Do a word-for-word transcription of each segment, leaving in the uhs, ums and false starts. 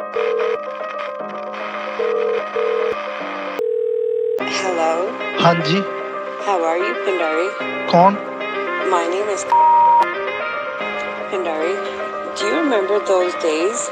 Hello. हाँ जी। How are you, Pandari? कौन? My name is Pandari. Do you remember those days?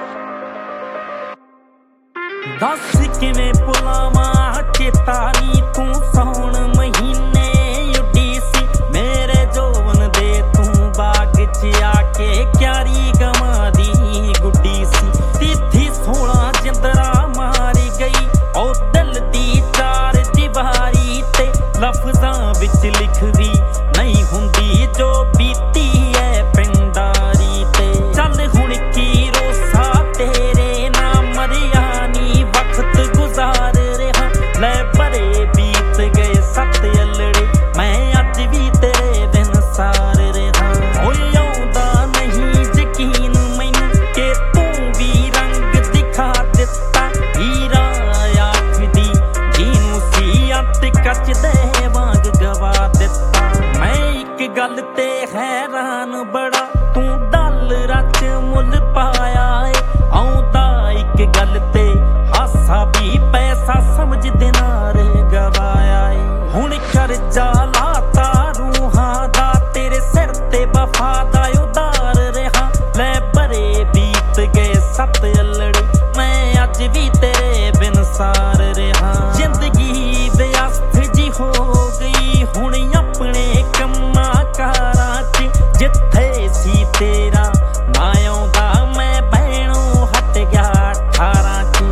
दस किवें पुलावां चेता नी तू सौण महीने उड्डी सी मेरे जोवन दे तू बाग च आके क्यारी गवां दी गुड्डी सी तिथी सोलह जिंदरा मारी गई ओ दिल दी चार दीवारी ते लफ्जां विच लिखदी नहीं हुंदी जो बीती है पिंडारी ते चल हुण की रोसा तेरे ना मरिया वक्त गुजार रहा ले बड़े बीत गए सत अलड़े मैं अज भी तेरे बिन सार रहा होए आउंदा नहीं यकीन मैनू कि तू भी रंग दिखा दिता हीरा आखदी जीनू सी अंत कच दे वांग गवा दिता मैं एक गल ते हैरान बड़ा तू डल रच मुल पाया है आउंदा एक गल ते हासा भी पैसा समझ देना रे गवाया हुण कर जा लाता रूहां दा तेरे सिर ते वफा दा उदार रहा ले बड़े बीत गए सत अलड़े मैं अज भी तेरे बिन सार रहा जिंदगी व्यस्त जी हो गई हुण अपने कम्मा कारां च जिथे सी तेरा ना आउंदा मैं बहनों हट गया अठारां च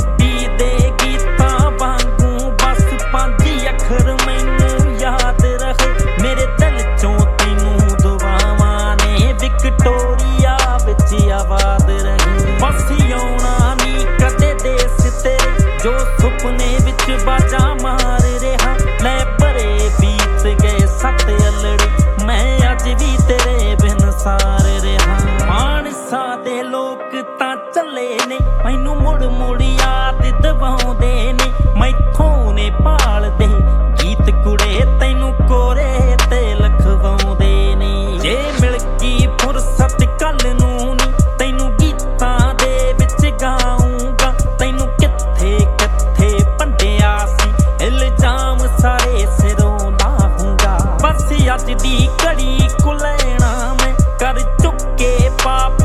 मेरे दिल चों तैनू दुआवां ने विक्टोरिया विच आबाद रही बस आउणा नी कदे देस तेरे जो सुपने विच बाजा मार रहा ले बड़े बीत गए सत अलड़े मैं अज भी तेरे बिन सार रहा मानसा दे लोक तां चले ने मैनू मुड़ मुड़ याद दवाउंदे ने मैथों ने पालदे गीत कुड़े तैनू कोरे ते लखवाउंदे ने जे मिल गई फुरसत कल नूं नी तैनू गीतां दे विच गाऊंगा तैनू किथे किथे भंडिया सी इल्जाम सारे सिरों लाहूंगा बस अज दी घड़ी को लैणा मैं कर चुके पाप